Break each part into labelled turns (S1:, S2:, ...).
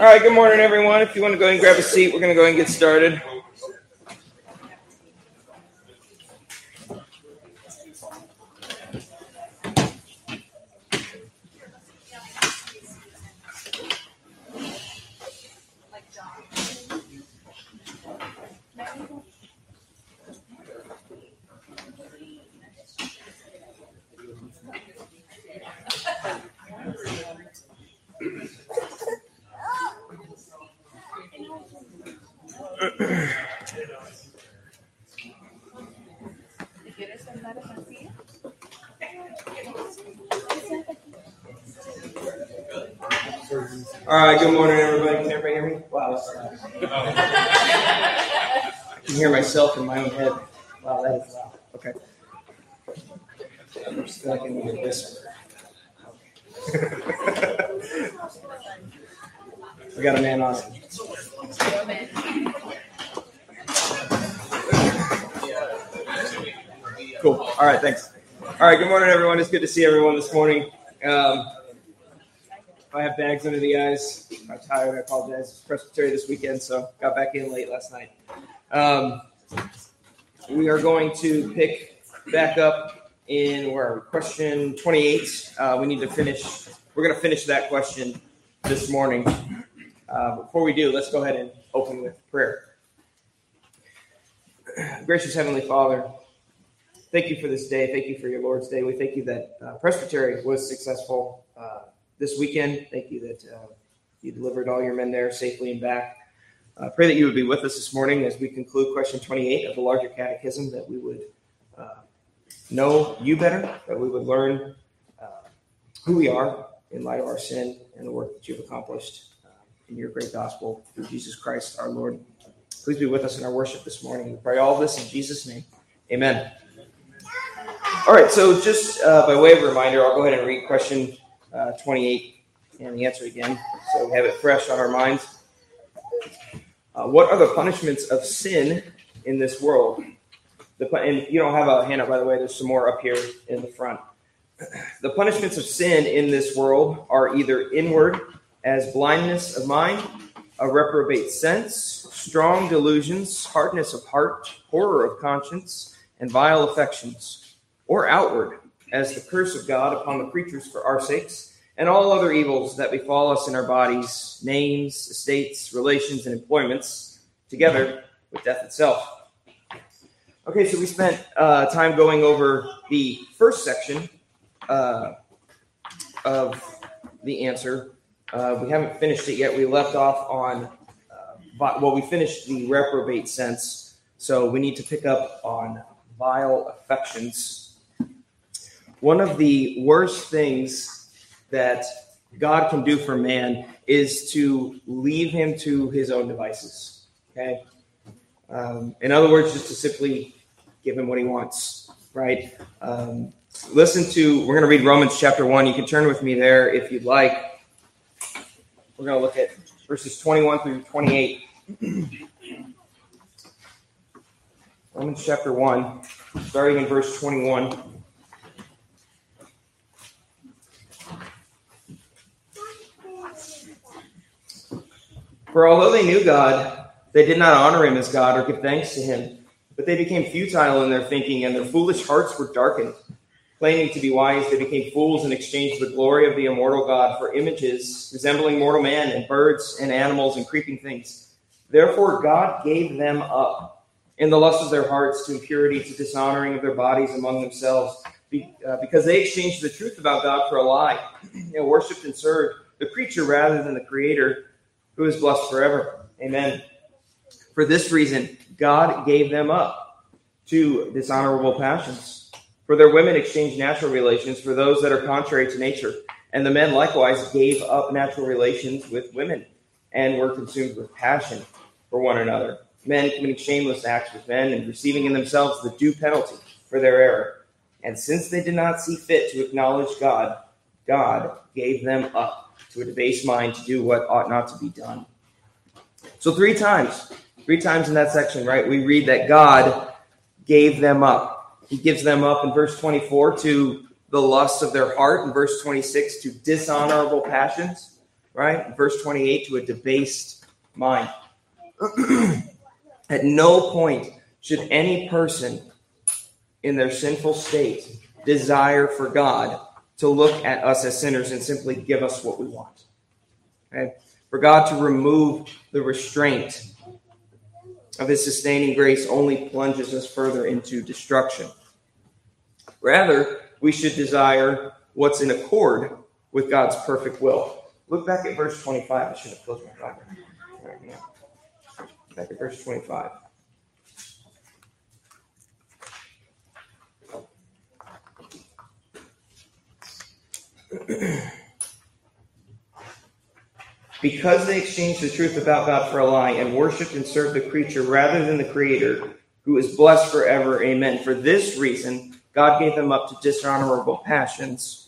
S1: All right, good morning, everyone. If you want to go ahead and grab a seat, we're going to go ahead and get started. All right, good morning, everybody. Can everybody hear me? Wow, I can hear myself in my own head. Wow, that is loud. Okay. I just feel like I need a whisper. We got a man on it. Cool. All right, thanks. All right, good morning, everyone. It's good to see everyone this morning. I have bags under the eyes. I'm tired. I apologize. It's Presbytery this weekend, so got back in late last night. We are going to pick back up in question 28. We need to finish. We're going to finish that question this morning. Before we do, let's go ahead and open with prayer. Gracious Heavenly Father, thank you for this day. Thank you for your Lord's Day. We thank you that Presbytery was successful this weekend. Thank you that you delivered all your men there safely and back. I pray that you would be with us this morning as we conclude question 28 of the larger catechism, that we would know you better, that we would learn who we are in light of our sin and the work that you've accomplished in your great gospel through Jesus Christ our Lord. Please be with us in our worship this morning. We pray all this in Jesus' name. Amen. All right, so just by way of a reminder, I'll go ahead and read question 28 and the answer again, so we have it fresh on our minds. What are the punishments of sin in this world? And you don't have a hand up, by the way. There's some more up here in the front. The punishments of sin in this world are either inward, as blindness of mind, a reprobate sense, strong delusions, hardness of heart, horror of conscience, and vile affections, or outward, as the curse of God upon the creatures for our sakes, and all other evils that befall us in our bodies, names, estates, relations, and employments, together with death itself. Okay, so we spent time going over the first section of the answer. We haven't finished it yet. We left off on, we finished the reprobate sense, so we need to pick up on vile affections. One of the worst things that God can do for man is to leave him to his own devices. Okay? In other words, just to simply give him what he wants, right? We're going to read Romans chapter 1. You can turn with me there if you'd like. We're going to look at verses 21 through 28. Romans chapter 1, starting in verse 21. For although they knew God, they did not honor him as God or give thanks to him, but they became futile in their thinking, and their foolish hearts were darkened. Claiming to be wise, they became fools and exchanged the glory of the immortal God for images resembling mortal man and birds and animals and creeping things. Therefore God gave them up in the lust of their hearts to impurity, to dishonoring of their bodies among themselves, because they exchanged the truth about God for a lie, and worshipped and served the creature rather than the Creator, who is blessed forever. Amen. For this reason, God gave them up to dishonorable passions. For their women exchanged natural relations for those that are contrary to nature. And the men likewise gave up natural relations with women and were consumed with passion for one another. Men committing shameless acts with men and receiving in themselves the due penalty for their error. And since they did not see fit to acknowledge God, God gave them up to a debased mind to do what ought not to be done. So three times in that section, right, we read that God gave them up. He gives them up in verse 24 to the lusts of their heart, in verse 26 to dishonorable passions, right? Verse 28, to a debased mind. At no point should any person in their sinful state desire for God to look at us as sinners and simply give us what we want. Okay? For God to remove the restraint of his sustaining grace only plunges us further into destruction. Rather, we should desire what's in accord with God's perfect will. Look back at verse 25. I should have closed my Bible. Right now. Back at verse 25. Because they exchanged the truth about God for a lie and worshipped and served the creature rather than the Creator, who is blessed forever. Amen. For this reason, God gave them up to dishonorable passions.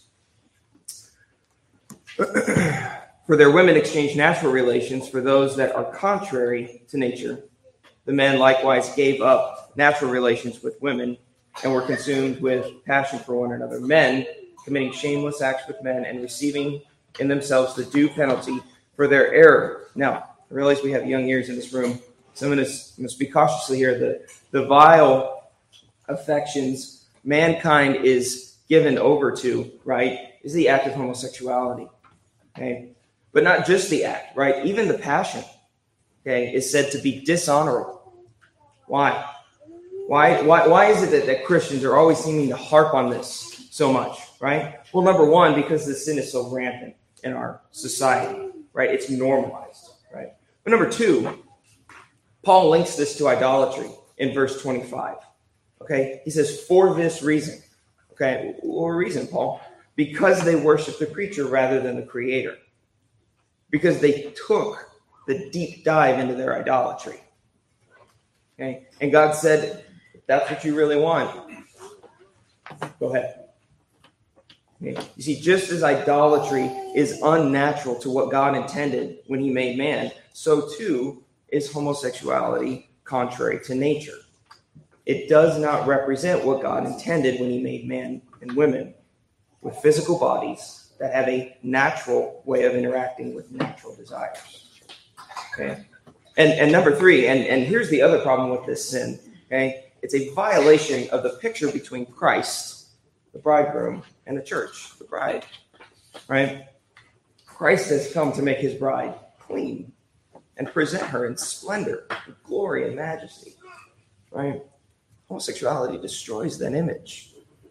S1: For their women exchanged natural relations for those that are contrary to nature. The men likewise gave up natural relations with women and were consumed with passion for one another. Men committing shameless acts with men and receiving in themselves the due penalty for their error. Now, I realize we have young ears in this room. Some of us must be cautiously here. The vile affections mankind is given over to, right, is the act of homosexuality. Okay? But not just the act, right? Even the passion, okay, is said to be dishonorable. Why? Why is it that Christians are always seeming to harp on this so much, right? Well, number one, because the sin is so rampant in our society, right? It's normalized, right? But number two, Paul links this to idolatry in verse 25, okay? He says, for this reason, okay? What reason, Paul? Because they worship the creature rather than the Creator. Because they took the deep dive into their idolatry, okay? And God said, if that's what you really want, go ahead. Okay. You see, just as idolatry is unnatural to what God intended when he made man, so too is homosexuality contrary to nature. It does not represent what God intended when he made man and women with physical bodies that have a natural way of interacting with natural desires. Okay. And number three, and here's the other problem with this sin, okay? It's a violation of the picture between Christ, the bridegroom, and the church, the bride, right? Christ has come to make his bride clean and present her in splendor, and glory, and majesty, right? Homosexuality destroys that image.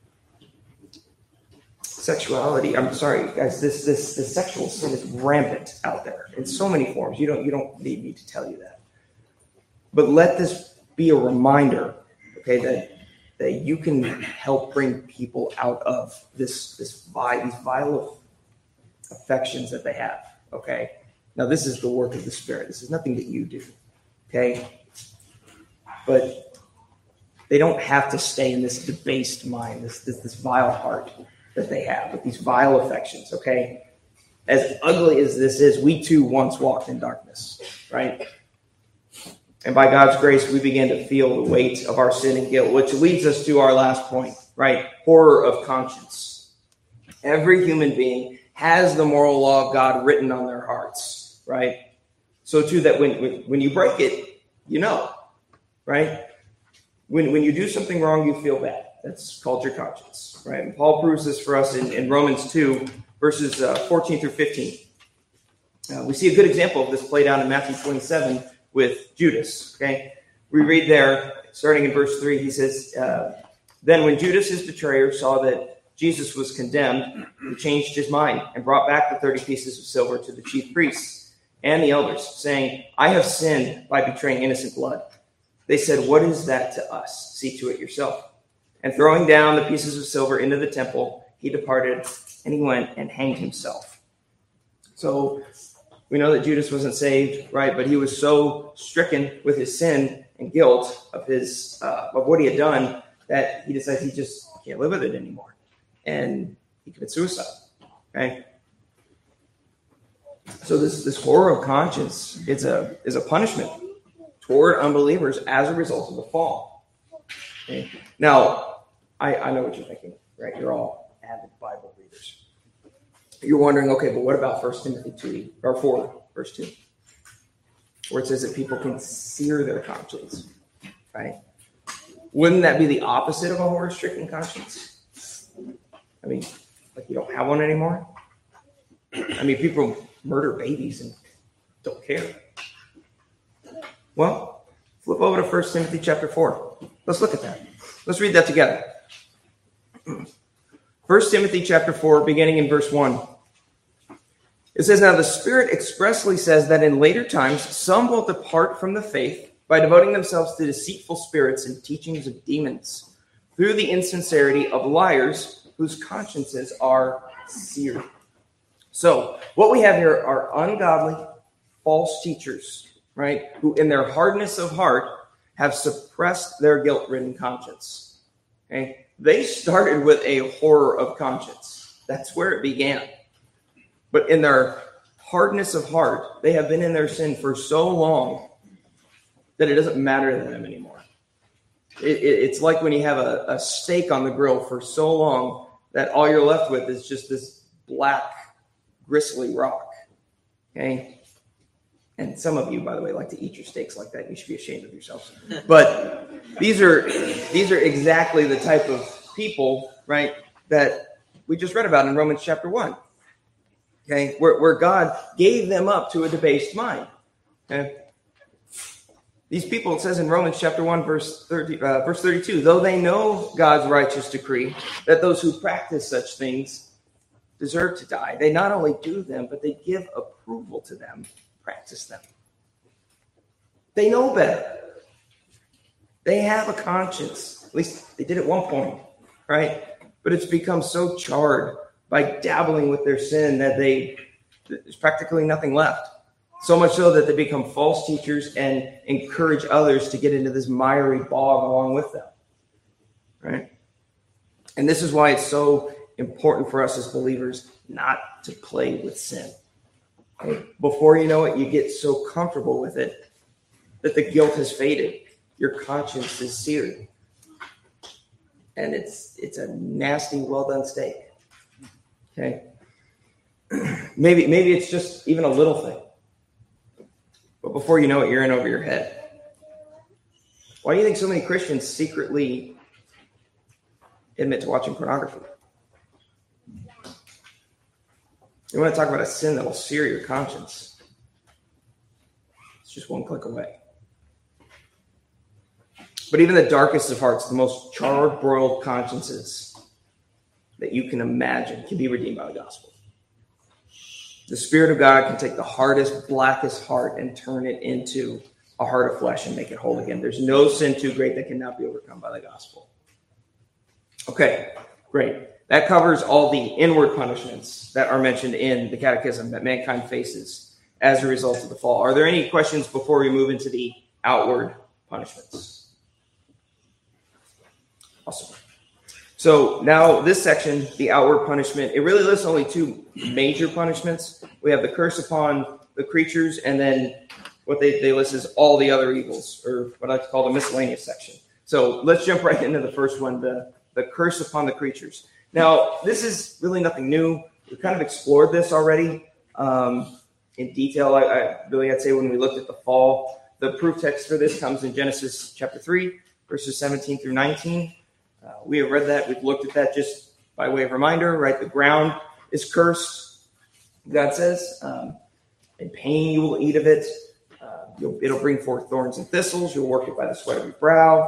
S1: Sexuality, I'm sorry, guys, this sexual sin is rampant out there in so many forms. You don't need me to tell you that. But let this be a reminder, okay, that you can help bring people out of these vile affections that they have, okay? Now, this is the work of the Spirit. This is nothing that you do, okay? But they don't have to stay in this debased mind, this vile heart that they have with these vile affections, okay? As ugly as this is, we too once walked in darkness, right? And by God's grace, we begin to feel the weight of our sin and guilt, which leads us to our last point, right? Horror of conscience. Every human being has the moral law of God written on their hearts, right? So too that when you break it, you know, right? When you do something wrong, you feel bad. That's called your conscience, right? And Paul proves this for us in Romans 2, verses 14 through 15. We see a good example of this played out in Matthew 27 with Judas, okay? We read there, starting in verse 3, he says, then when Judas, his betrayer, saw that Jesus was condemned, he changed his mind and brought back the 30 pieces of silver to the chief priests and the elders, saying, I have sinned by betraying innocent blood. They said, what is that to us? See to it yourself. And throwing down the pieces of silver into the temple, he departed and he went and hanged himself. So we know that Judas wasn't saved, right? But he was so stricken with his sin and guilt of what he had done that he decided he just can't live with it anymore. And he commits suicide, okay? So this horror of conscience is a punishment toward unbelievers as a result of the fall. Okay? Now, I know what you're thinking, right? You're all avid Bible readers. you're wondering, okay, but what about 1 Timothy 2 or 4, verse 2, where it says that people can sear their conscience, right? Wouldn't that be the opposite of a horror-stricken conscience? I mean, like you don't have one anymore? I mean, people murder babies and don't care. Well, flip over to 1 Timothy chapter 4. Let's look at that. Let's read that together. 1 Timothy chapter 4, beginning in verse 1. It says, "Now the Spirit expressly says that in later times some will depart from the faith by devoting themselves to deceitful spirits and teachings of demons, through the insincerity of liars whose consciences are seared." So what we have here are ungodly, false teachers, right, who in their hardness of heart have suppressed their guilt-ridden conscience. Okay? They started with a horror of conscience. That's where it began. But in their hardness of heart, they have been in their sin for so long that it doesn't matter to them anymore. It's like when you have a steak on the grill for so long that all you're left with is just this black, gristly rock. Okay? And some of you, by the way, like to eat your steaks like that. You should be ashamed of yourselves. But these are exactly the type of people, right, that we just read about in Romans chapter 1. Okay, where God gave them up to a debased mind. Okay? These people, it says in Romans chapter 1, verse 32, though they know God's righteous decree that those who practice such things deserve to die, they not only do them, but they give approval to them, practice them. They know better. They have a conscience. At least they did at one point, right? But it's become so charred by dabbling with their sin that there's practically nothing left. So much so that they become false teachers and encourage others to get into this miry bog along with them, right? And this is why it's so important for us as believers not to play with sin. Okay? Before you know it, you get so comfortable with it that the guilt has faded. Your conscience is seared. And it's a nasty, well-done steak. Okay? Maybe it's just even a little thing. But before you know it, you're in over your head. Why do you think so many Christians secretly admit to watching pornography? You want to talk about a sin that will sear your conscience. It's just one click away. But even the darkest of hearts, the most charred, broiled consciences that you can imagine can be redeemed by the gospel. The Spirit of God can take the hardest, blackest heart and turn it into a heart of flesh and make it whole again. There's no sin too great that cannot be overcome by the gospel. Okay, great. That covers all the inward punishments that are mentioned in the Catechism that mankind faces as a result of the fall. Are there any questions before we move into the outward punishments? Awesome. So now this section, the outward punishment, it really lists only two major punishments. We have the curse upon the creatures, and then what they list is all the other evils, or what I call the miscellaneous section. So let's jump right into the first one, the curse upon the creatures. Now, this is really nothing new. We've kind of explored this already in detail. I'd say when we looked at the fall, the proof text for this comes in Genesis chapter 3, verses 17 through 19. We have read that. We've looked at that just by way of reminder, right? The ground is cursed, God says. In pain you will eat of it. It'll bring forth thorns and thistles. You'll work it by the sweat of your brow.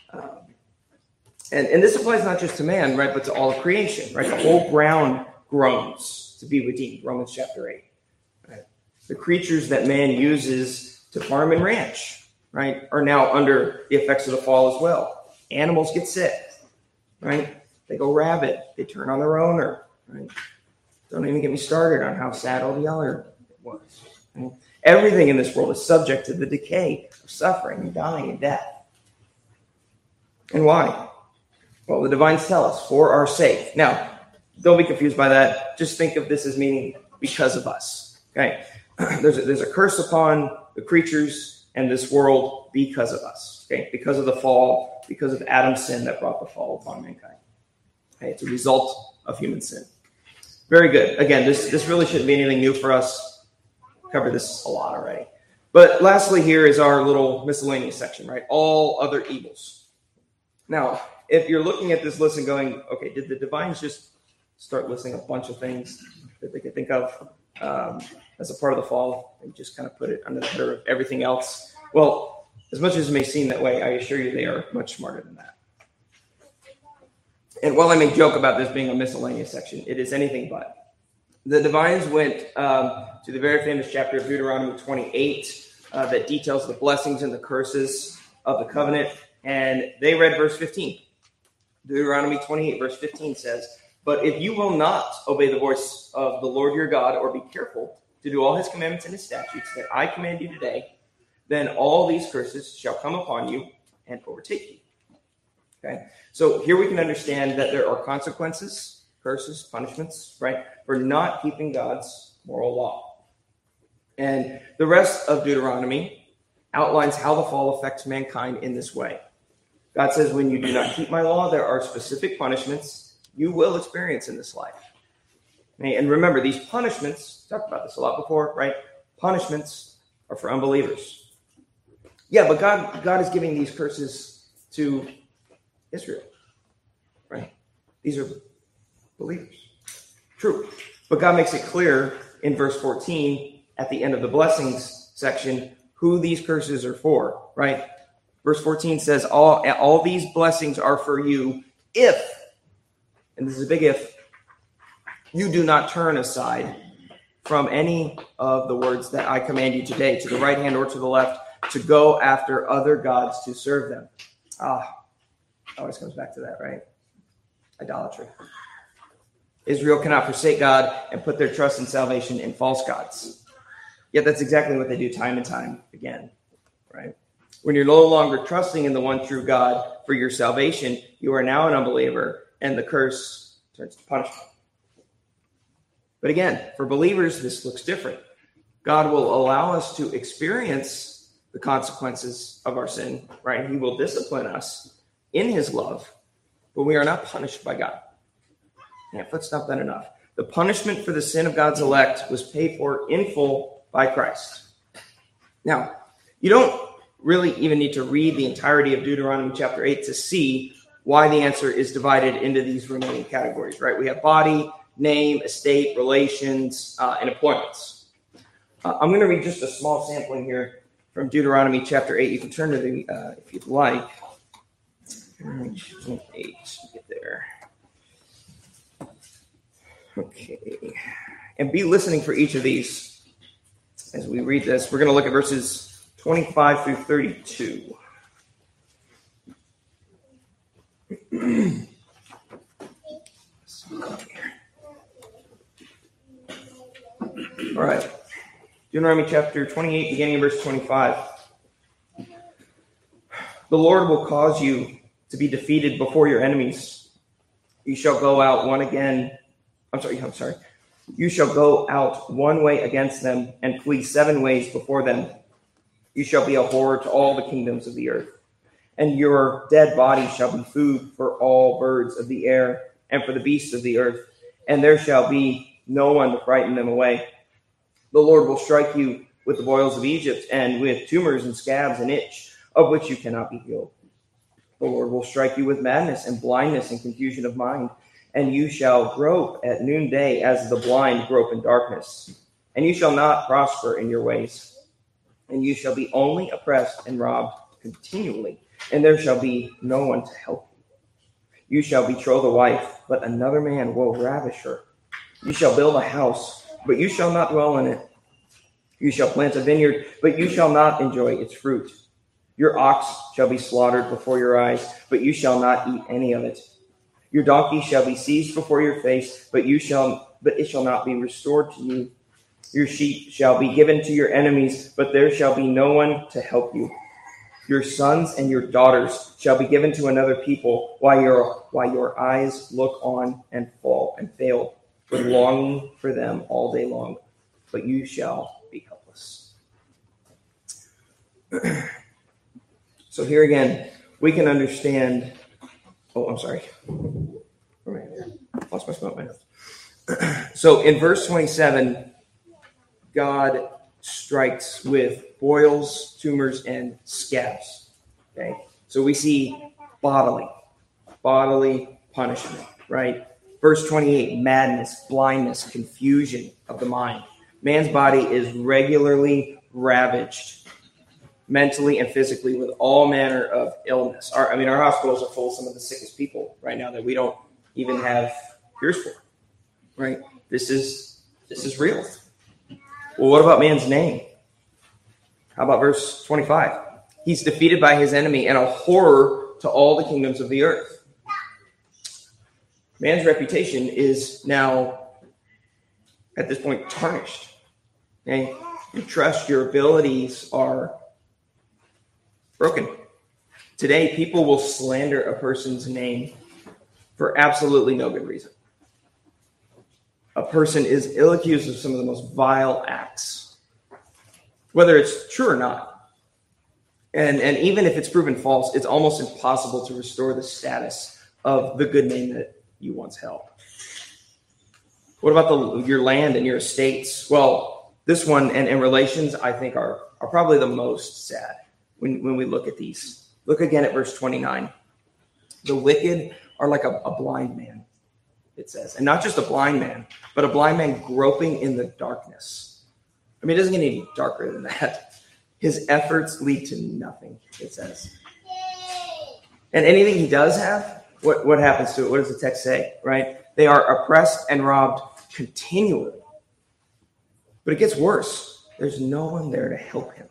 S1: And this applies not just to man, right, but to all of creation, right? The whole ground groans to be redeemed, Romans chapter 8. Right? The creatures that man uses to farm and ranch, right, are now under the effects of the fall as well. Animals get sick, right? They go rabid. They turn on their owner, right? Don't even get me started on how sad Odella was. Right? Everything in this world is subject to the decay of suffering and dying and death. And why? Well, the divines tell us, for our sake. Now, don't be confused by that. Just think of this as meaning because of us. Okay? There's a curse upon the creatures and this world because of us. Okay? Because of the fall, because of Adam's sin that brought the fall upon mankind. Okay? It's a result of human sin. Very good. Again, this really shouldn't be anything new for us. Covered this a lot already. But lastly, here is our little miscellaneous section, right? All other evils. Now, if you're looking at this list and going, okay, did the divines just start listing a bunch of things that they could think of as a part of the fall and just kind of put it under the header of everything else? Well, as much as it may seem that way, I assure you they are much smarter than that. And while I may joke about this being a miscellaneous section, it is anything but. The divines went to the very famous chapter of Deuteronomy 28 that details the blessings and the curses of the covenant. And they read verse 15. Deuteronomy 28, verse 15 says, "But if you will not obey the voice of the Lord your God, or be careful to do all his commandments and his statutes that I command you today, then all these curses shall come upon you and overtake you." Okay, so here we can understand that there are consequences, curses, punishments, right, for not keeping God's moral law. And the rest of Deuteronomy outlines how the fall affects mankind in this way. God says, when you do not keep my law, there are specific punishments you will experience in this life. Okay, and remember, these punishments, talked about this a lot before, right? Punishments are for unbelievers. Yeah, but God is giving these curses to Israel, right? These are believers. True. But God makes it clear in verse 14 at the end of the blessings section who these curses are for, right? Verse 14 says, all these blessings are for you if, and this is a big if, you do not turn aside from any of the words that I command you today, to the right hand or to the left, to go after other gods to serve them. Always comes back to that, right? Idolatry. Israel cannot forsake God and put their trust and salvation in false gods. Yet that's exactly what they do time and time again, right? When you're no longer trusting in the one true God for your salvation, you are now an unbeliever, and the curse turns to punishment. But again, for believers, this looks different. God will allow us to experience the consequences of our sin, right? He will discipline us in his love, but we are not punished by God. Yeah, that's not that enough. The punishment for the sin of God's elect was paid for in full by Christ. Now, you don't really even need to read the entirety of Deuteronomy chapter 8 to see why the answer is divided into these remaining categories, right? We have body, name, estate, relations, and appointments. I'm going to read just a small sampling here from Deuteronomy chapter 8. You can turn to the, if you'd like. 8, get there. Okay. And be listening for each of these as we read this. We're going to look at verses 25 through 32. All right. Deuteronomy chapter 28, beginning in verse 25. The Lord will cause you to be defeated before your enemies. You shall go out You shall go out one way against them and flee 7 ways before them. You shall be a horror to all the kingdoms of the earth. And your dead body shall be food for all birds of the air and for the beasts of the earth. And there shall be no one to frighten them away. The Lord will strike you with the boils of Egypt and with tumors and scabs and itch, of which you cannot be healed. The Lord will strike you with madness and blindness and confusion of mind, and you shall grope at noonday as the blind grope in darkness. And you shall not prosper in your ways. And you shall be only oppressed and robbed continually, and there shall be no one to help you. You shall betroth a wife, but another man will ravish her. You shall build a house, but you shall not dwell in it. You shall plant a vineyard, but you shall not enjoy its fruit. Your ox shall be slaughtered before your eyes, but you shall not eat any of it. Your donkey shall be seized before your face, but it shall not be restored to you. Your sheep shall be given to your enemies, but there shall be no one to help you. Your sons and your daughters shall be given to another people, while your eyes look on and fail, with longing for them all day long. But you shall be helpless. So here again, we can understand. Oh, I'm sorry. Right here. Lost my spot. So in verse 27, God strikes with boils, tumors, and scabs. Okay, so we see bodily punishment, right? Verse 28, madness, blindness, confusion of the mind. Man's body is regularly ravaged mentally and physically with all manner of illness. Our hospitals are full of some of the sickest people right now that we don't even have cures for, right? This is real. Well, what about man's name? How about verse 25? He's defeated by his enemy and a horror to all the kingdoms of the earth. Man's reputation is now, at this point, tarnished. Okay? Your trust, your abilities are broken. Today, people will slander a person's name for absolutely no good reason. A person is ill-accused of some of the most vile acts, whether it's true or not. And even if it's proven false, it's almost impossible to restore the status of the good name that you once held. What about your land and your estates? Well, this one and relations, I think, are probably the most sad when we look at these. Look again at verse 29. The wicked are like a blind man, it says. And not just a blind man, but a blind man groping in the darkness. I mean, it doesn't get any darker than that. His efforts lead to nothing, it says. And anything he does have, what happens to it? What does the text say, right? They are oppressed and robbed continually. But it gets worse. There's no one there to help him.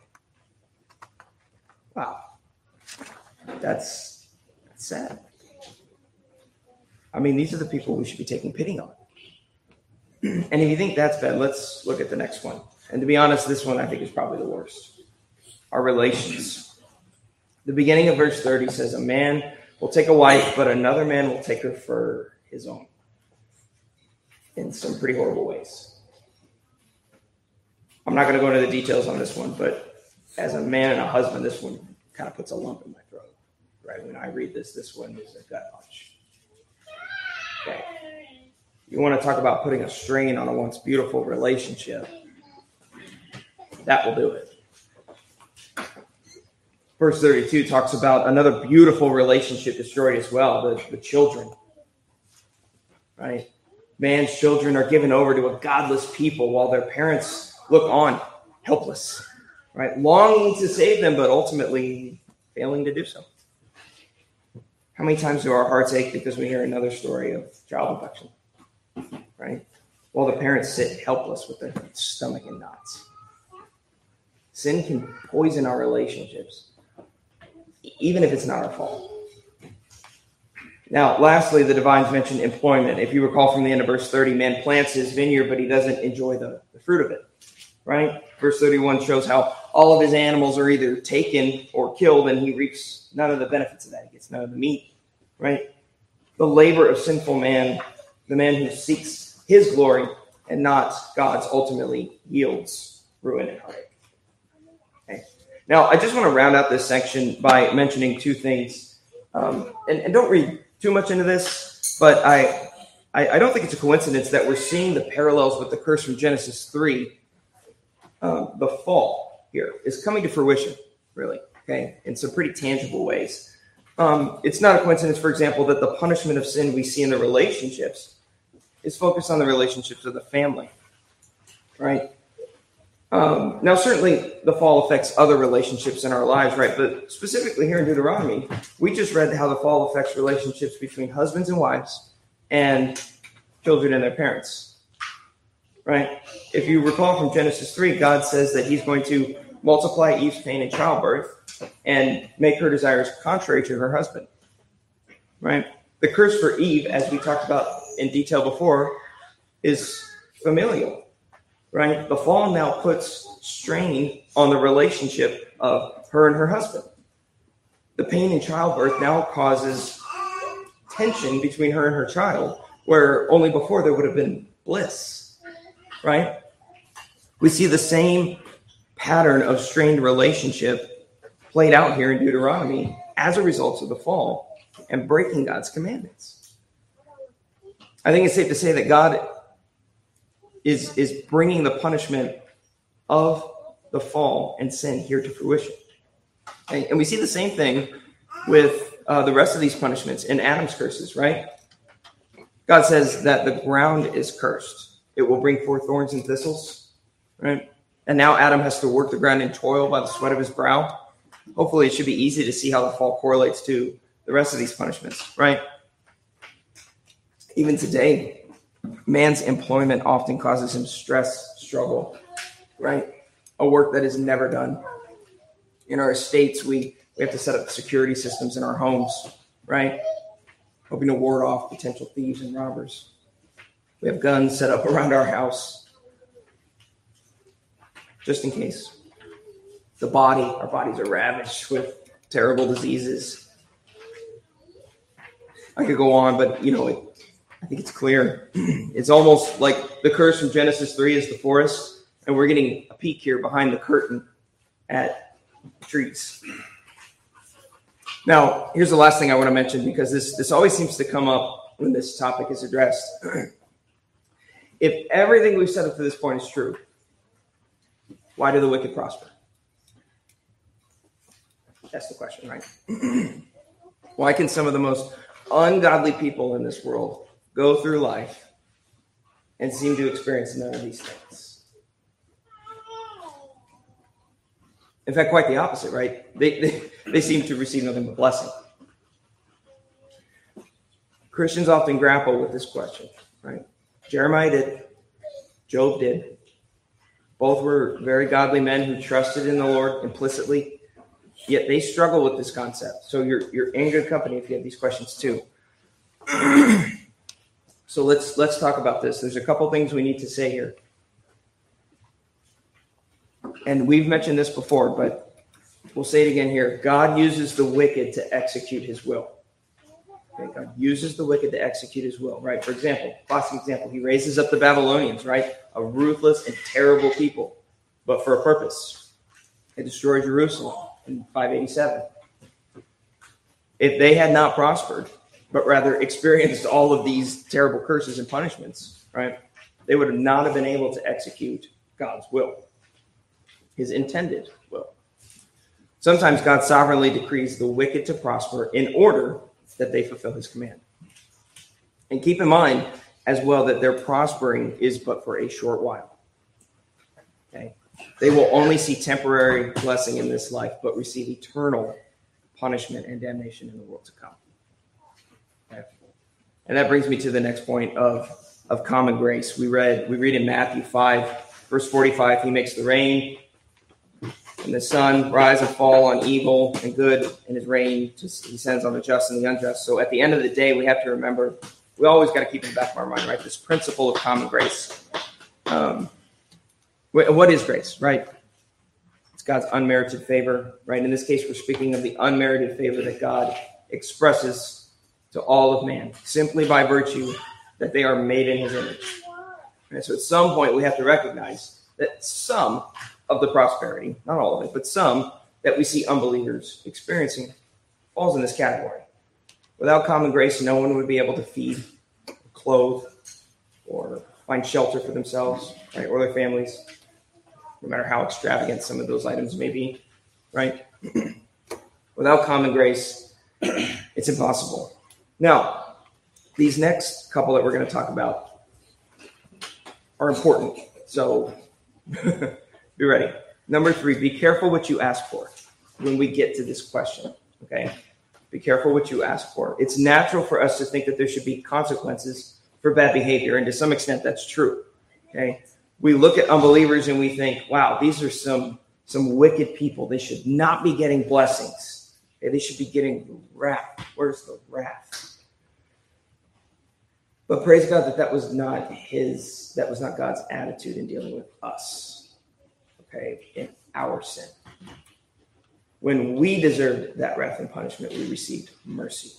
S1: Wow. That's sad. I mean, these are the people we should be taking pity on. And if you think that's bad, let's look at the next one. And to be honest, this one I think is probably the worst. Our relations. The beginning of verse 30 says, a man will take a wife, but another man will take her for his own. In some pretty horrible ways. I'm not going to go into the details on this one, but as a man and a husband, this one kind of puts a lump in my throat. Right? When I read this one is a gut punch. Okay. You want to talk about putting a strain on a once beautiful relationship. That will do it. Verse 32 talks about another beautiful relationship destroyed as well, the children. Right? Man's children are given over to a godless people while their parents look on, helpless, right? Longing to save them, but ultimately failing to do so. How many times do our hearts ache because we hear another story of child abduction, right? While the parents sit helpless with their stomach in knots. Sin can poison our relationships, even if it's not our fault. Now, lastly, the divines mention employment. If you recall from the end of verse 30, man plants his vineyard, but he doesn't enjoy the fruit of it, right? Verse 31 shows how all of his animals are either taken or killed, and he reaps none of the benefits of that. He gets none of the meat, right? The labor of sinful man, the man who seeks his glory and not God's, ultimately yields ruin and heartache. Okay. Now, I just want to round out this section by mentioning two things. And don't read too much into this, but I don't think it's a coincidence that we're seeing the parallels with the curse from Genesis 3. The fall here is coming to fruition, really, okay, in some pretty tangible ways. It's not a coincidence, for example, that the punishment of sin we see in the relationships is focused on the relationships of the family, right? Now, certainly the fall affects other relationships in our lives, right? But specifically here in Deuteronomy, we just read how the fall affects relationships between husbands and wives and children and their parents, right? If you recall from Genesis 3, God says that he's going to multiply Eve's pain in childbirth and make her desires contrary to her husband, right? The curse for Eve, as we talked about in detail before, is familial. Right? The fall now puts strain on the relationship of her and her husband. The pain in childbirth now causes tension between her and her child, where only before there would have been bliss. Right? We see the same pattern of strained relationship played out here in Deuteronomy as a result of the fall and breaking God's commandments. I think it's safe to say that God is bringing the punishment of the fall and sin here to fruition. And we see the same thing with the rest of these punishments in Adam's curses, right? God says that the ground is cursed. It will bring forth thorns and thistles, right? And now Adam has to work the ground in toil by the sweat of his brow. Hopefully it should be easy to see how the fall correlates to the rest of these punishments, right? Even today, man's employment often causes him stress, struggle, right? A work that is never done. In our estates, we have to set up security systems in our homes, right? Hoping to ward off potential thieves and robbers. We have guns set up around our house, just in case. Our bodies are ravaged with terrible diseases. I could go on, but I think it's clear. It's almost like the curse from Genesis 3 is the forest, and we're getting a peek here behind the curtain at trees. Now, here's the last thing I want to mention, because this always seems to come up when this topic is addressed. If everything we've said up to this point is true, why do the wicked prosper? That's the question, right? Why can some of the most ungodly people in this world go through life and seem to experience none of these things? In fact, quite the opposite, right? They seem to receive nothing but blessing. Christians often grapple with this question, right? Jeremiah did. Job did. Both were very godly men who trusted in the Lord implicitly, yet they struggle with this concept. So you're in good company if you have these questions too. So let's talk about this. There's a couple things we need to say here. And we've mentioned this before, but we'll say it again here. God uses the wicked to execute his will. Okay, God uses the wicked to execute his will, right? For example, classic example, he raises up the Babylonians, right? A ruthless and terrible people, but for a purpose. They destroyed Jerusalem in 587. If they had not prospered, but rather experienced all of these terrible curses and punishments, right? They would not have been able to execute God's will, his intended will. Sometimes God sovereignly decrees the wicked to prosper in order that they fulfill his command. And keep in mind as well that their prospering is but for a short while. Okay? They will only see temporary blessing in this life, but receive eternal punishment and damnation in the world to come. Okay? And that brings me to the next point of common grace. We read in Matthew 5, verse 45, he makes the rain and the sun rise and fall on evil and good, and his rain he sends on the just and the unjust. So at the end of the day, we have to remember, we always got to keep in the back of our mind, right? This principle of common grace. What is grace, right? It's God's unmerited favor, right? In this case, we're speaking of the unmerited favor that God expresses to all of man, simply by virtue that they are made in his image. And so at some point, we have to recognize that some of the prosperity, not all of it, but some that we see unbelievers experiencing falls in this category. Without common grace, no one would be able to feed, clothe, or find shelter for themselves, right, or their families, no matter how extravagant some of those items may be, right? Without common grace, it's impossible. Now, these next couple that we're going to talk about are important, so be ready. Number 3, be careful what you ask for when we get to this question, okay? Be careful what you ask for. It's natural for us to think that there should be consequences for bad behavior, and to some extent that's true, okay? We look at unbelievers and we think, wow, these are some wicked people. They should not be getting blessings. Okay? They should be getting wrath. Where's the wrath? But praise God that was not God's attitude in dealing with us. Okay, in our sin. When we deserved that wrath and punishment, we received mercy.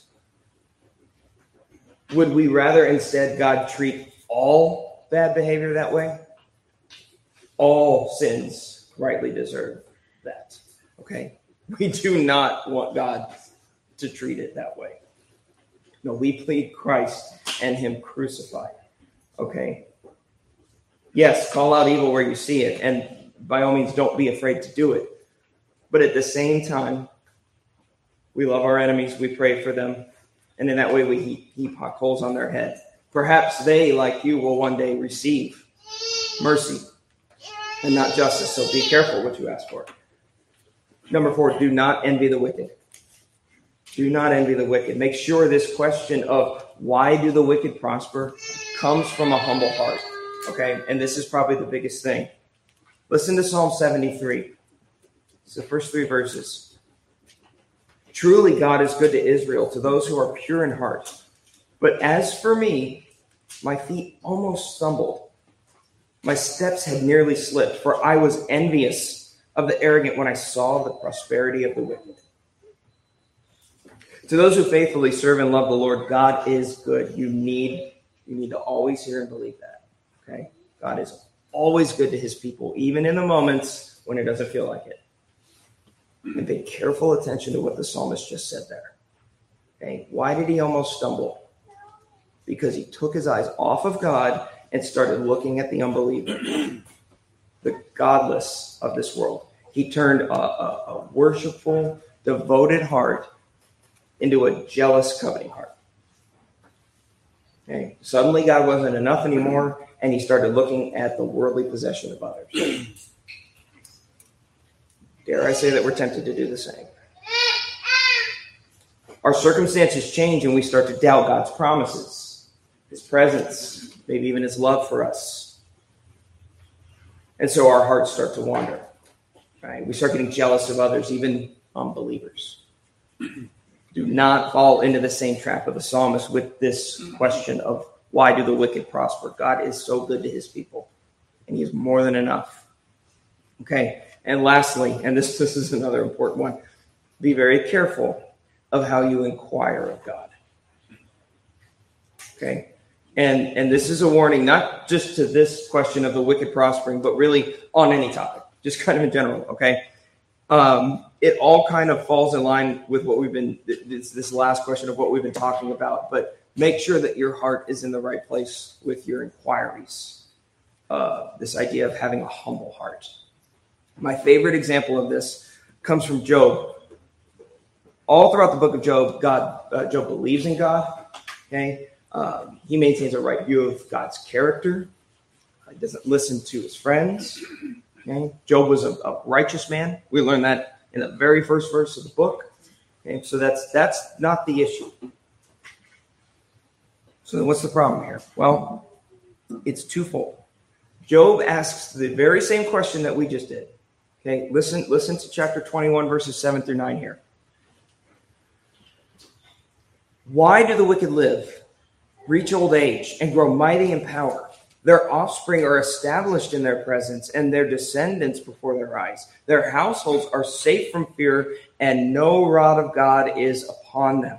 S1: Would we rather instead God treat all bad behavior that way? All sins rightly deserve that. Okay? We do not want God to treat it that way. No, we plead Christ and him crucified. Okay? Yes, call out evil where you see it, and by all means, don't be afraid to do it. But at the same time, we love our enemies, we pray for them, and in that way we heap hot coals on their head. Perhaps they, like you, will one day receive mercy and not justice, so be careful what you ask for. Number 4, do not envy the wicked. Do not envy the wicked. Make sure this question of why do the wicked prosper comes from a humble heart. Okay, and this is probably the biggest thing. Listen to Psalm 73. It's the first 3 verses. Truly God is good to Israel, to those who are pure in heart. But as for me, my feet almost stumbled. My steps had nearly slipped, for I was envious of the arrogant when I saw the prosperity of the wicked. To those who faithfully serve and love the Lord, God is good. You need to always hear and believe that. Okay? God is always good to his people, even in the moments when it doesn't feel like it. And pay careful attention to what the psalmist just said there. Okay? Why did he almost stumble? Because he took his eyes off of God and started looking at the unbeliever, the godless of this world. He turned a worshipful, devoted heart into a jealous, coveting heart. Okay? Suddenly God wasn't enough anymore, and he started looking at the worldly possession of others. Dare I say that we're tempted to do the same. Our circumstances change, and we start to doubt God's promises, his presence, maybe even his love for us. And so our hearts start to wander. Right? We start getting jealous of others, even unbelievers. Do not fall into the same trap of the psalmist with this question of why do the wicked prosper? God is so good to his people, and he is more than enough. Okay, and lastly, and this is another important one, be very careful of how you inquire of God. Okay, and this is a warning, not just to this question of the wicked prospering, but really on any topic, just kind of in general, okay? It all kind of falls in line with what we've been, this last question of what we've been talking about, but make sure that your heart is in the right place with your inquiries. This idea of having a humble heart. My favorite example of this comes from Job. All throughout the book of Job, Job believes in God. Okay, he maintains a right view of God's character. He doesn't listen to his friends. Okay? Job was a righteous man. We learn that in the very first verse of the book. Okay, so that's not the issue. So then what's the problem here? Well, it's twofold. Job asks the very same question that we just did. Okay, listen to chapter 21, verses 7 through 9 here. Why do the wicked live, reach old age, and grow mighty in power? Their offspring are established in their presence, and their descendants before their eyes. Their households are safe from fear, and no rod of God is upon them.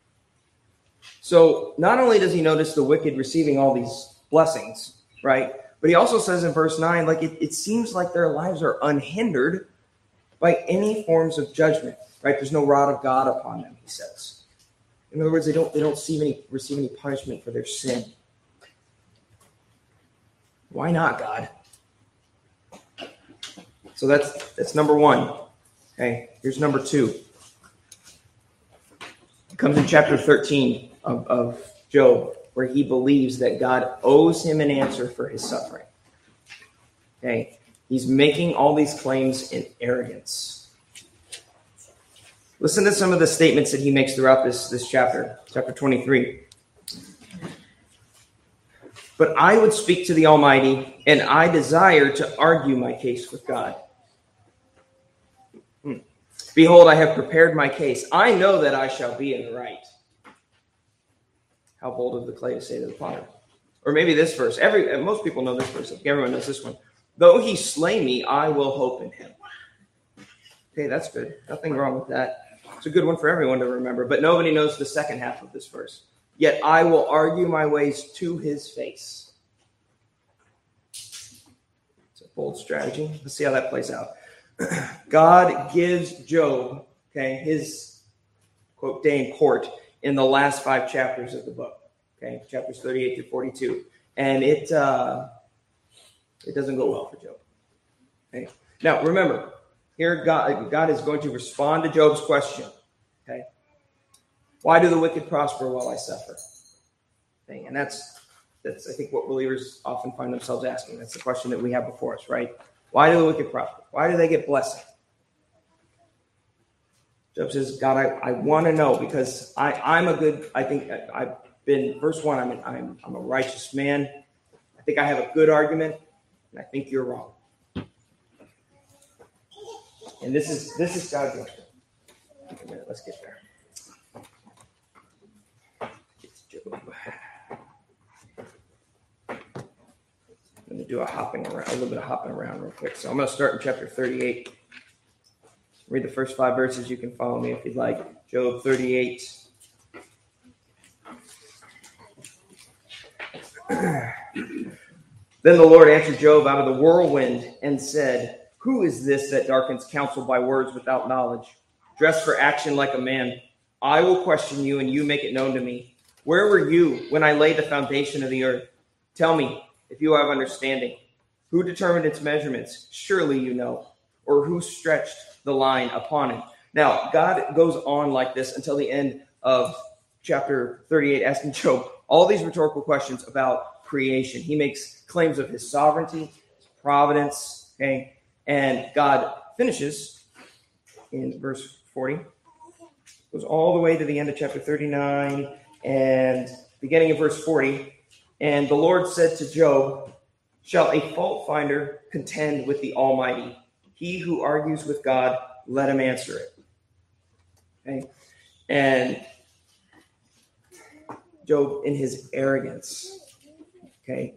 S1: So not only does he notice the wicked receiving all these blessings, right? But he also says in verse 9, like it seems like their lives are unhindered by any forms of judgment, right? There's no rod of God upon them, he says. In other words, they don't receive any punishment for their sin. Why not, God? So that's number one. Okay, here's number 2. It comes in chapter 13 of Job, where he believes that God owes him an answer for his suffering. Okay, he's making all these claims in arrogance. Listen to some of the statements that he makes throughout this chapter 23. But I would speak to the Almighty, and I desire to argue my case with God. Behold, I have prepared my case. I know that I shall be in the right. How bold of the clay to say to the potter. Or maybe this verse. Most people know this verse. Everyone knows this one. Though he slay me, I will hope in him. Okay, that's good. Nothing wrong with that. It's a good one for everyone to remember. But nobody knows the second half of this verse. Yet I will argue my ways to his face. It's a bold strategy. Let's see how that plays out. God gives Job, his, quote, day in court in the last 5 chapters of the book, chapters 38 to 42. And It doesn't go well for Job. Okay. Now, remember, here God is going to respond to Job's question. Okay. Why do the wicked prosper while I suffer? Okay. And that's I think what believers often find themselves asking. That's the question that we have before us, right? Why do the wicked prosper? Why do they get blessing? Job says, God, I want to know, because I'm a good, I think I've been, verse 1, I'm a righteous man. I think I have a good argument, and I think you're wrong. And this is God's answer. Wait a minute, let's get there. Get to Job. I'm going to do a little bit of hopping around real quick. So I'm going to start in chapter 38. Read the first 5 verses. You can follow me if you'd like. Job 38. Then the Lord answered Job out of the whirlwind and said, "Who is this that darkens counsel by words without knowledge? Dressed for action like a man. I will question you, and you make it known to me. Where were you when I laid the foundation of the earth? Tell me, if you have understanding. Who determined its measurements? Surely you know. Or who stretched the line upon it?" Now, God goes on like this until the end of chapter 38, asking Job all these rhetorical questions about creation. He makes claims of his sovereignty, his providence, okay? And God finishes in verse 40, goes all the way to the end of chapter 39 and beginning of verse 40. And the Lord said to Job, "Shall a fault finder contend with the Almighty? He who argues with God, let him answer it." Okay? And Job, in his arrogance, okay,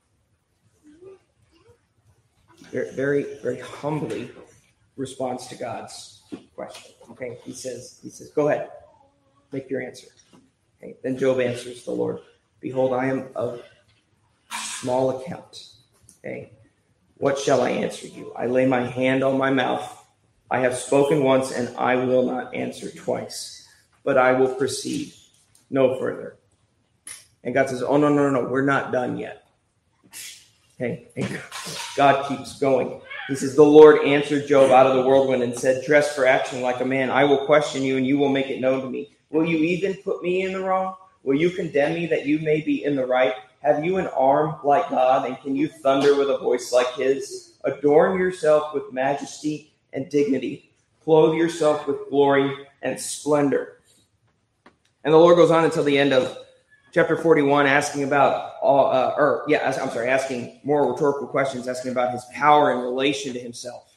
S1: very, very humbly responds to God's question. Okay, he says, "Go ahead, make your answer." Okay, then Job answers the Lord, "Behold, I am of small account. Okay, what shall I answer you? I lay my hand on my mouth. I have spoken once, and I will not answer twice, but I will proceed no further." And God says, "Oh, no, we're not done yet." Okay, and God keeps going. He says, "The Lord answered Job out of the whirlwind and said, 'Dress for action like a man. I will question you, and you will make it known to me. Will you even put me in the wrong? Will you condemn me that you may be in the right? Have you an arm like God, and can you thunder with a voice like his? Adorn yourself with majesty and dignity. Clothe yourself with glory and splendor." And the Lord goes on until the end of chapter 41, asking asking more rhetorical questions, asking about his power in relation to himself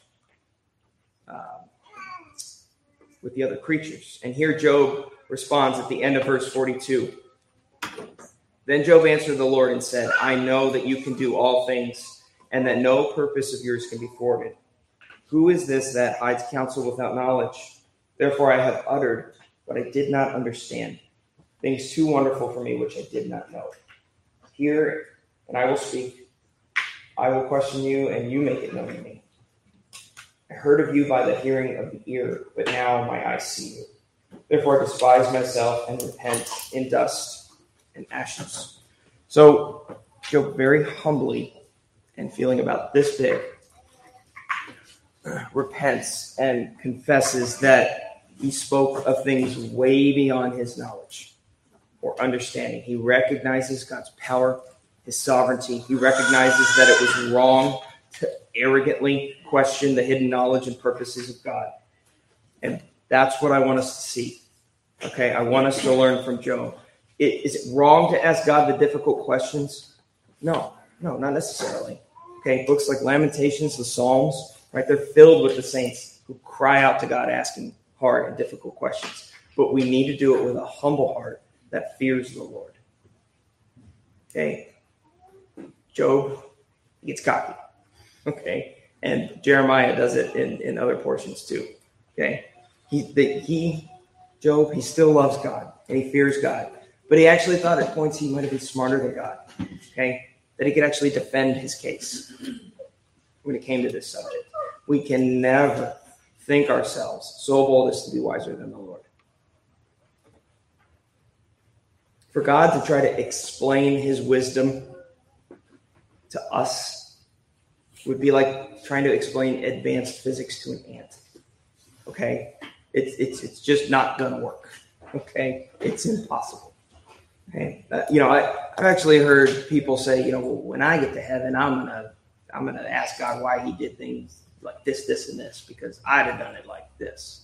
S1: with the other creatures. And here Job responds at the end of verse 42. Then Job answered the Lord and said, "I know that you can do all things, and that no purpose of yours can be thwarted. Who is this that hides counsel without knowledge? Therefore I have uttered what I did not understand, things too wonderful for me which I did not know. Hear, and I will speak. I will question you, and you make it known to me. I heard of you by the hearing of the ear, but now my eyes see you. Therefore I despise myself and repent in dust and ashes." So Job very humbly and feeling about this big repents and confesses that he spoke of things way beyond his knowledge or understanding. He recognizes God's power, his sovereignty. He recognizes that it was wrong to arrogantly question the hidden knowledge and purposes of God. And that's what I want us to see. Okay, I want us to learn from Job. Is it wrong to ask God the difficult questions? No, not necessarily. Okay, books like Lamentations, the Psalms, right? They're filled with the saints who cry out to God asking hard and difficult questions. But we need to do it with a humble heart that fears the Lord. Okay, Job gets cocky. Okay, and Jeremiah does it in other portions too. Okay, Job, he still loves God and he fears God, but he actually thought at points he might have been smarter than God. Okay, that he could actually defend his case when it came to this subject. We can never think ourselves so bold as to be wiser than the Lord. For God to try to explain his wisdom to us would be like trying to explain advanced physics to an ant. Okay? It's just not going to work. Okay? It's impossible. Okay? I've actually heard people say, well, when I get to heaven, I'm gonna ask God why he did things like this, this, and this, because I'd have done it like this.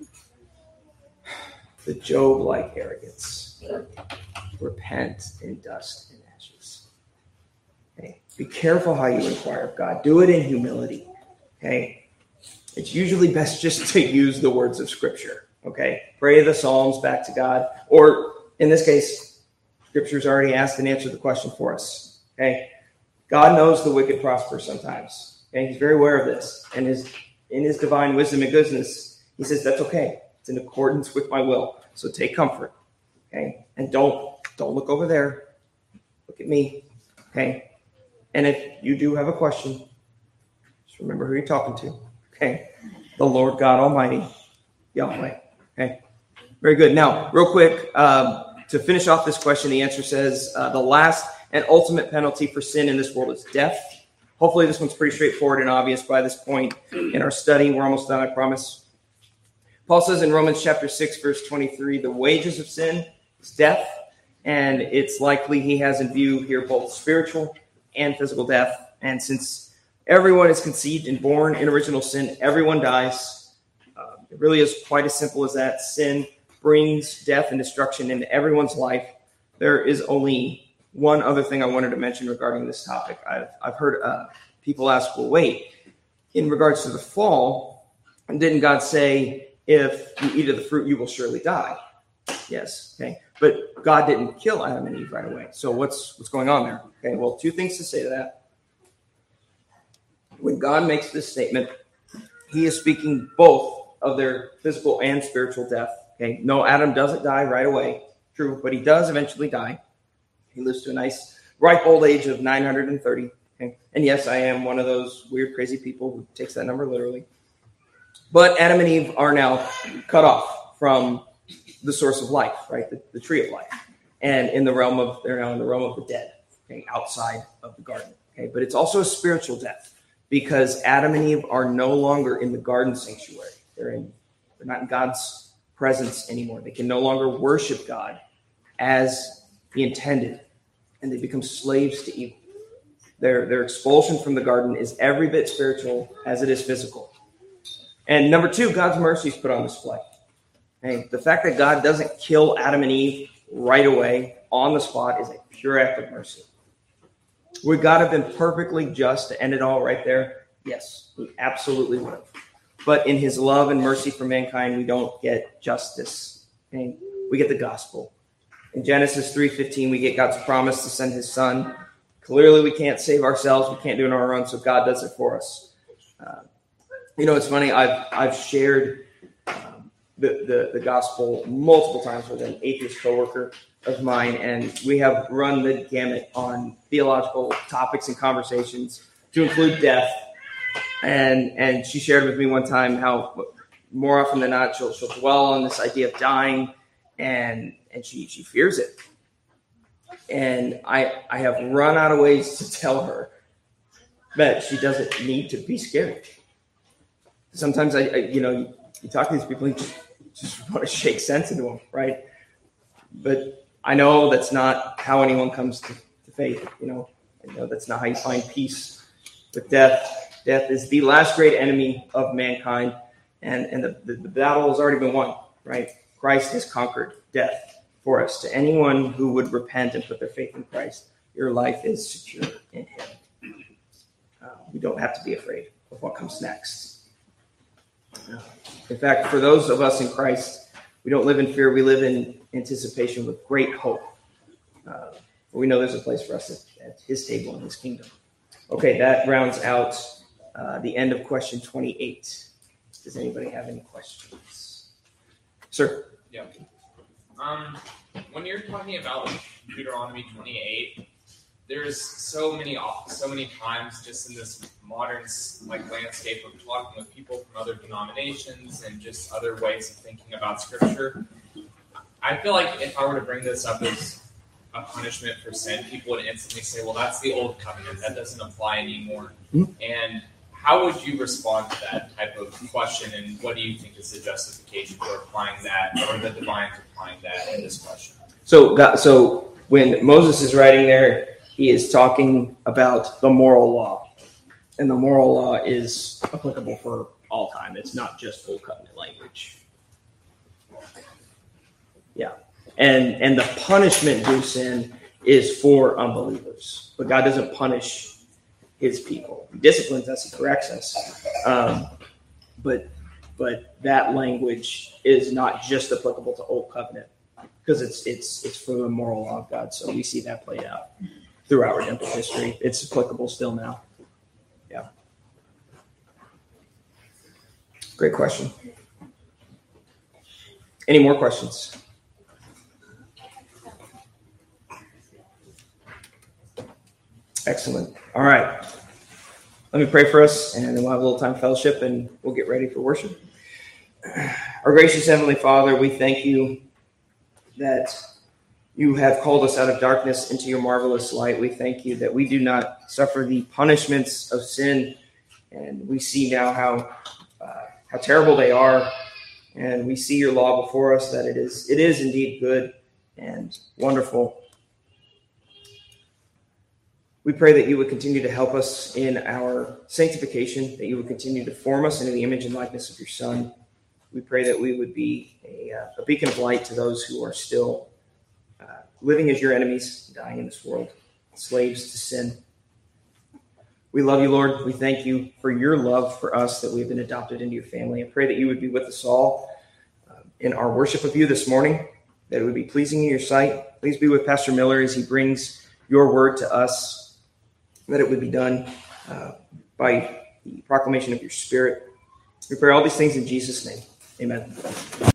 S1: The Job-like arrogance. Repent in dust and ashes. Okay? Be careful how you inquire of God. Do it in humility. Okay? It's usually best just to use the words of Scripture. Okay? Pray the Psalms back to God. Or, in this case, Scripture's already asked and answered the question for us. Okay? God knows the wicked prosper sometimes. Okay? He's very aware of this. And in his divine wisdom and goodness, he says, that's okay. It's in accordance with my will. So take comfort. Okay? And don't look over there. Look at me. Okay? And if you do have a question, just remember who you're talking to. Okay? The Lord God Almighty, Yahweh. Okay? Very good. Now, real quick, to finish off this question, the answer says the last and ultimate penalty for sin in this world is death. Hopefully this one's pretty straightforward and obvious by this point in our study. We're almost done, I promise. Paul says in Romans chapter 6, verse 23, the wages of sin is death, and it's likely he has in view here both spiritual and physical death. And since everyone is conceived and born in original sin, everyone dies. It really is quite as simple as that. Sin brings death and destruction into everyone's life. There is only one other thing I wanted to mention regarding this topic. I've heard people ask, well, wait, in regards to the fall, didn't God say, if you eat of the fruit, you will surely die? Yes. Okay. But God didn't kill Adam and Eve right away. So what's going on there? Okay. Well, two things to say to that. When God makes this statement, he is speaking both of their physical and spiritual death. Okay. No, Adam doesn't die right away. True. But he does eventually die. He lives to a nice, ripe old age of 930. Okay? And yes, I am one of those weird, crazy people who takes that number literally. But Adam and Eve are now cut off from the source of life, right? The tree of life. And they're now in the realm of the dead, okay? Outside of the garden. Okay? But it's also a spiritual death because Adam and Eve are no longer in the garden sanctuary. They're not in God's presence anymore. They can no longer worship God as he intended. And they become slaves to evil. Their expulsion from the garden is every bit spiritual as it is physical. And number two, God's mercy is put on display. Okay? The fact that God doesn't kill Adam and Eve right away on the spot is a pure act of mercy. Would God have been perfectly just to end it all right there? Yes, he absolutely would have. But in his love and mercy for mankind, we don't get justice. Okay? We get the gospel. In Genesis 3:15, we get God's promise to send his son. Clearly, we can't save ourselves. We can't do it on our own, so God does it for us. It's funny. I've shared the gospel multiple times with an atheist coworker of mine, and we have run the gamut on theological topics and conversations to include death. And she shared with me one time how more often than not she'll dwell on this idea of dying, and she fears it. And I have run out of ways to tell her that she doesn't need to be scared. Sometimes you talk to these people and just want to shake sense into them, right? But I know that's not how anyone comes to faith. I know that's not how you find peace with death. Death is the last great enemy of mankind, and the battle has already been won, right? Christ has conquered death for us. To anyone who would repent and put their faith in Christ, your life is secure in him. We don't have to be afraid of what comes next. In fact, for those of us in Christ, we don't live in fear. We live in anticipation with great hope. We know there's a place for us at his table in his kingdom. Okay, that rounds out the end of question 28. Does anybody have any questions? Sir?
S2: Yeah. When you're talking about Deuteronomy 28, there's so many times just in this modern landscape of talking with people from other denominations and just other ways of thinking about Scripture. I feel like if I were to bring this up as a punishment for sin, people would instantly say, well, that's the old covenant. That doesn't apply anymore.
S1: Mm-hmm.
S2: And how would you respond to that type of question? And what do you think is the justification for applying that, or the divines applying that in this question?
S1: So when Moses is writing there, he is talking about the moral law. And the moral law is applicable for all time. It's not just old covenant language. Yeah. And the punishment due sin is for unbelievers. But God doesn't punish his people. He disciplines us, he corrects us. But that language is not just applicable to old covenant, because it's for the moral law of God. So we see that played out throughout redemptive history. It's applicable still now. Yeah. Great question. Any more questions? Excellent. All right. Let me pray for us, and then we'll have a little time of fellowship, and we'll get ready for worship. Our gracious Heavenly Father, we thank you that you have called us out of darkness into your marvelous light. We thank you that we do not suffer the punishments of sin, and we see now how terrible they are, and we see your law before us, that it is indeed good and wonderful. We pray that you would continue to help us in our sanctification, that you would continue to form us into the image and likeness of your Son. We pray that we would be a beacon of light to those who are still living as your enemies, dying in this world, slaves to sin. We love you, Lord. We thank you for your love for us, that we've been adopted into your family. I pray that you would be with us all in our worship of you this morning, that it would be pleasing in your sight. Please be with Pastor Miller as he brings your word to us, that it would be done by the proclamation of your Spirit. We pray all these things in Jesus' name. Amen.